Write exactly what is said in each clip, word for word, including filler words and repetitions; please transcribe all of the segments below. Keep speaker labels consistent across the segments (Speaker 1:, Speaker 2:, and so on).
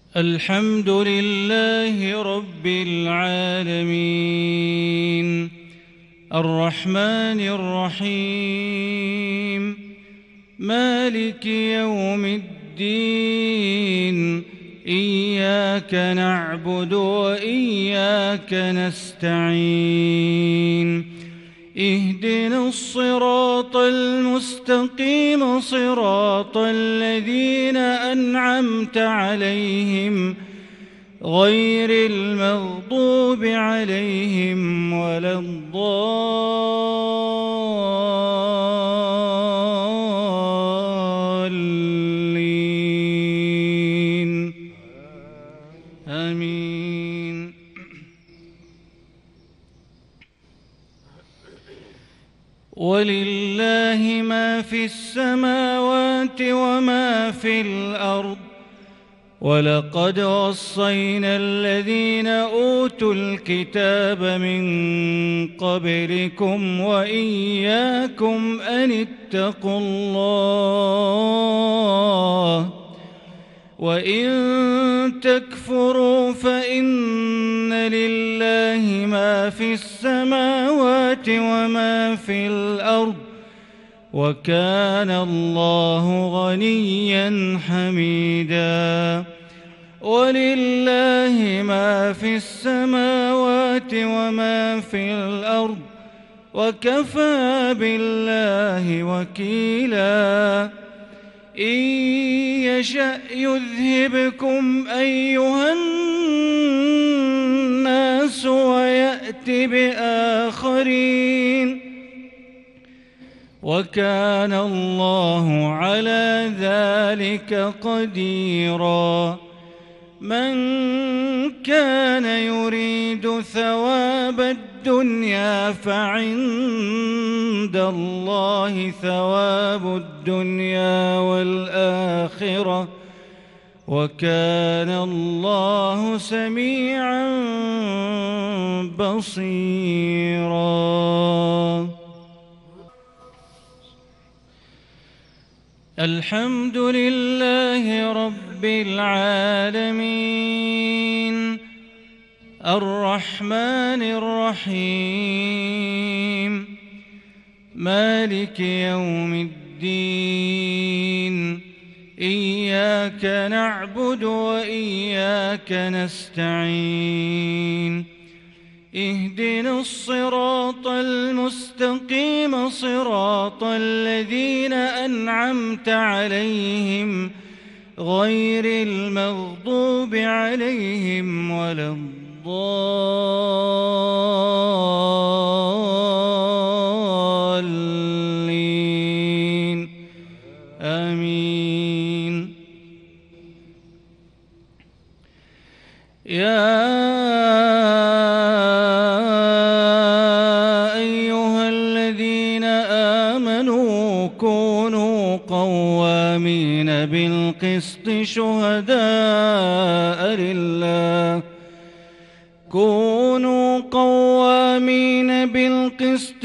Speaker 1: الحمد لله رب العالمين الرحمن الرحيم مالك يوم الدين إياك نعبد وإياك نستعين اهدنا الصراط المستقيم صراط الذين أنعمت عليهم غير المغضوب عليهم ولا الضالين آمين. ولله ما في السماوات وما في الأرض ولقد وصينا الذين أوتوا الكتاب من قبلكم وإياكم أن اتقوا الله وإن تكفروا فإن لله ما في السماوات وما في الأرض وكان الله غنيا حميدا. ولله ما في السماوات وما في الأرض وكفى بالله وكيلا. إن يشأ يذهبكم أيها الناس ويأت بآخرين وكان الله على ذلك قديرا. من كان يريد ثواب الدنيا فعند الله ثواب الدنيا والآخرة وكان الله سميعا بصيرا. الحمد لله رب العالمين الرحمن الرحيم مالك يوم الدين إياك نعبد وإياك نستعين اهدنا الصراط المستقيم صراط الذين أنعمت عليهم غير المغضوب عليهم ولا الضالين آمين. يا بالقسط شهداء لله كونوا قوامين بالقسط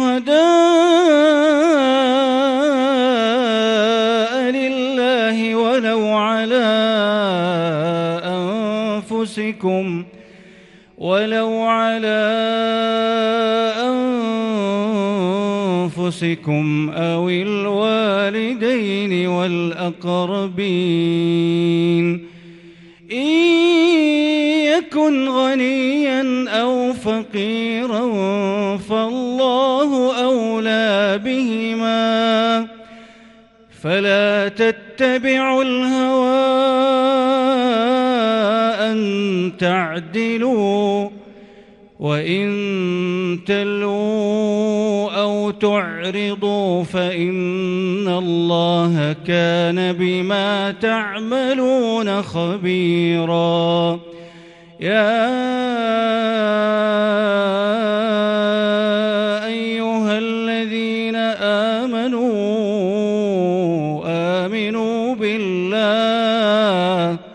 Speaker 1: شهداء لله ولو على أنفسكم ولو على أنفسكم أو الوالدين والأقربين إن يكن غنيا أو فقيرا فالله أولى بهما فلا تتبعوا الهوى أن تعدلوا وإن تلووا أو تعرضوا فإن الله كان بما تعملون خبيرا. يا أيها الذين آمنوا آمنوا بالله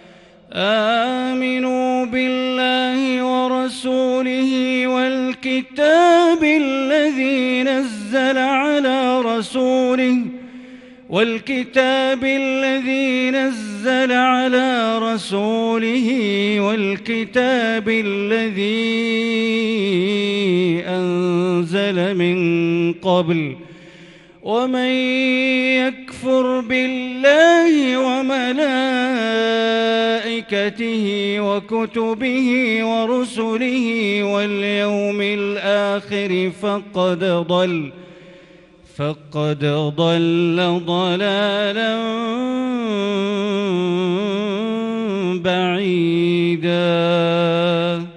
Speaker 1: آمنوا بالله ورسوله والكتاب الذي نزل على رسوله والكتاب الذي نزل نزل على رسوله والكتاب الذي أنزل من قبل ومن يكفر بالله وملائكته وكتبه ورسله واليوم الآخر فقد ضل فقد ضل ضلالا بعيدا.